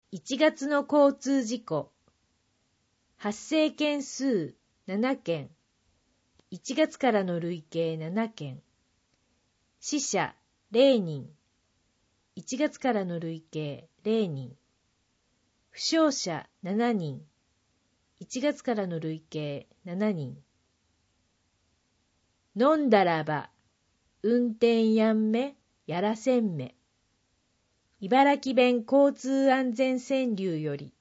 1月の交通事故。発生件数7件。1月からの累計7件。死者0人。1月からの累計0人。負傷者7人。1月からの累計7人。飲んだらば、運転やんめ、やらせんめ。茨城弁交通安全川柳より。